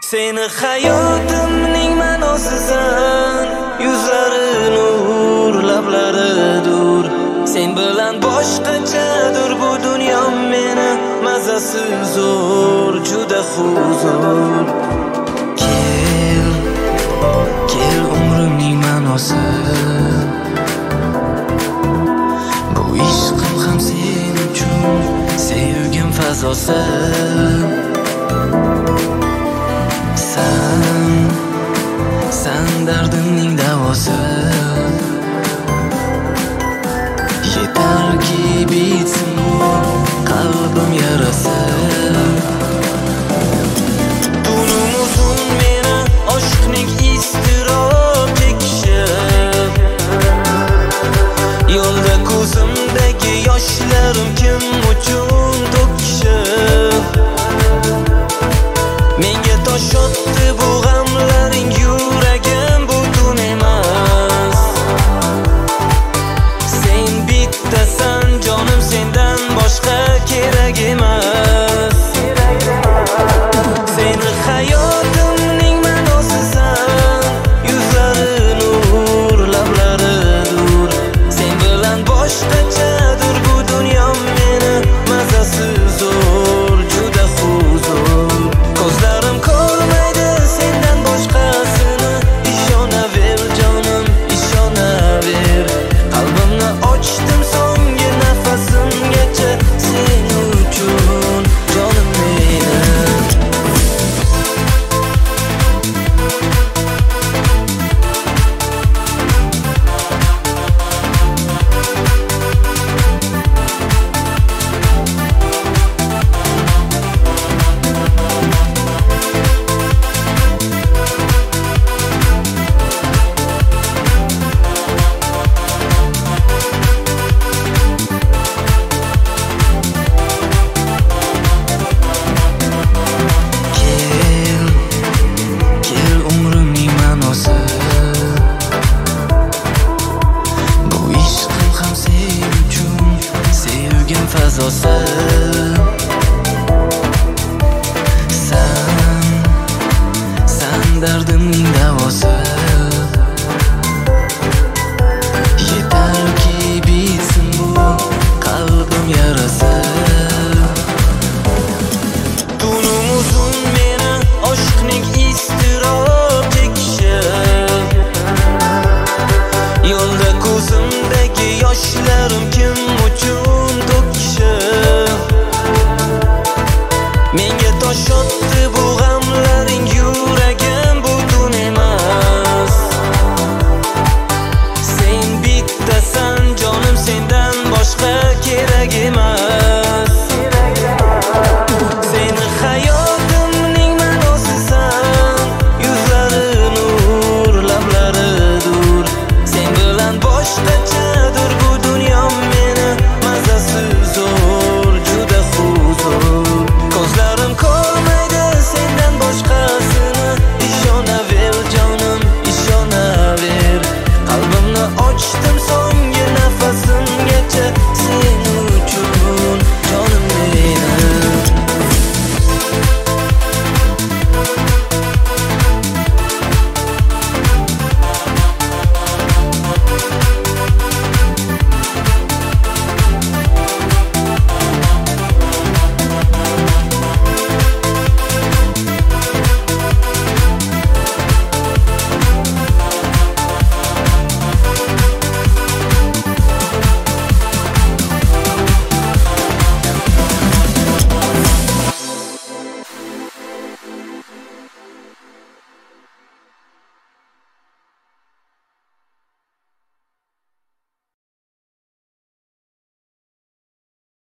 Seni hayotimning ma'nosisan, yuzlari nur, lablari dur. Sen bilan boshqachadir bu dunyo meni, mazasi zo'r, juda huzur. Kel umrimning ma'nosi, bu ishqim ham sen uchun, sevgim fazosi. Sen dardimning davosi, yetarki bitsin qalbim yarasi. Tunim uzun meni oshqning iztirob chekishi, yo'lda ko'zimdagi yoshlarim kim uchun to'kishi. Menga tosh otdi bu g'amlaring, yuragim butun emas. Sen bittasan jonim, sendan boshqa kerak emas. Seni hayotimning ma'nosisan, yuzlari nur, lablari dur. Sen bilan boshqachadir bu dunyo meni, mazasi zo'r, juda huzur. Ko'zlarim ko'rmaydi sendan boshqasini, ishonaver jonim, ishonaver. Qalbimni ochdim so'nggi nafasimgacha sen uchun, jonim meni. Fazosi, sen dardimning davosi.